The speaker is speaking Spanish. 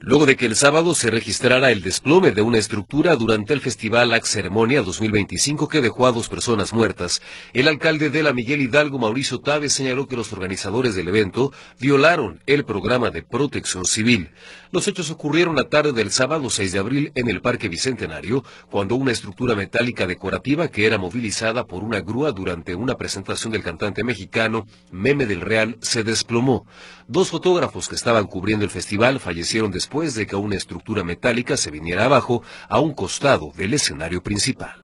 Luego de que el sábado se registrara el desplome de una estructura durante el Festival Ax Ceremonia 2025 que dejó a 2 personas muertas, el alcalde de la Miguel Hidalgo, Mauricio Tabe, señaló que los organizadores del evento violaron el programa de protección civil. Los hechos ocurrieron la tarde del sábado 6 de abril en el Parque Bicentenario, cuando una estructura metálica decorativa que era movilizada por una grúa durante una presentación del cantante mexicano Meme del Real se desplomó. 2 fotógrafos que estaban cubriendo el festival fallecieron después de que una estructura metálica se viniera abajo a un costado del escenario principal.